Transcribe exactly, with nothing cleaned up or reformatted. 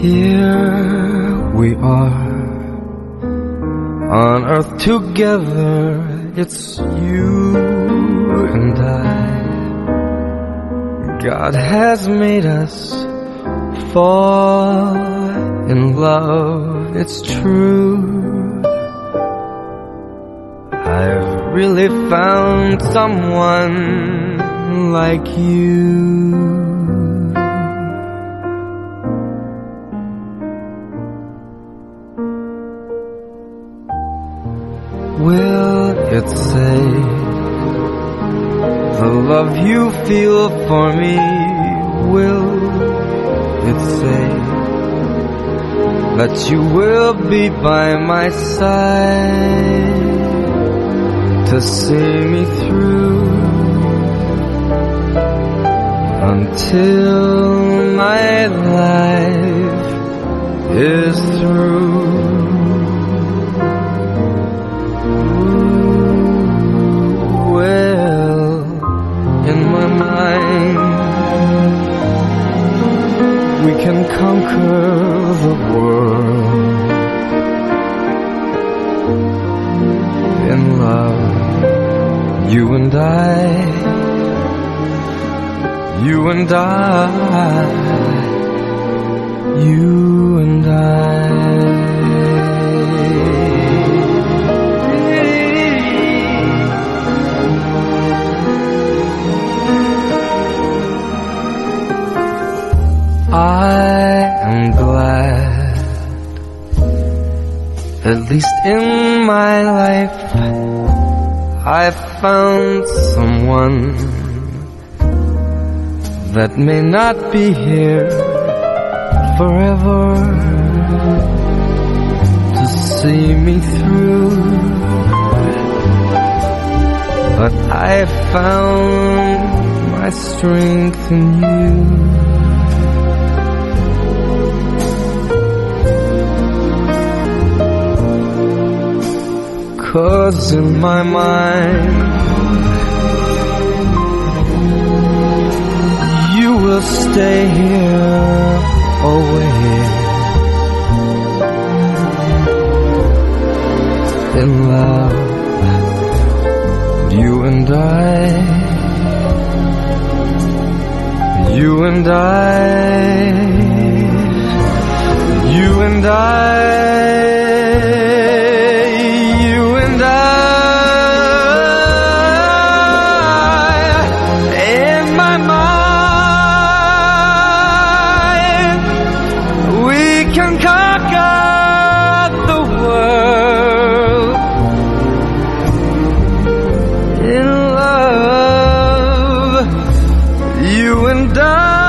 Here we are on earth together. It's you and I. God has made us fall in love, it's true. I've really found someone like you. Will it say the love you feel for me? Will it say that you will be by my side to see me through until my life is through? Well, in my mind, we can conquer the world. In love, you and I, you and I, you and I. I am glad, at least in my life, I found someone that may not be here forever to see me through, but I found my strength in you. 'Cause in my mind, you will stay here always. In love, you and I, you and I, you and I. Can conquer the world. In love, you and I.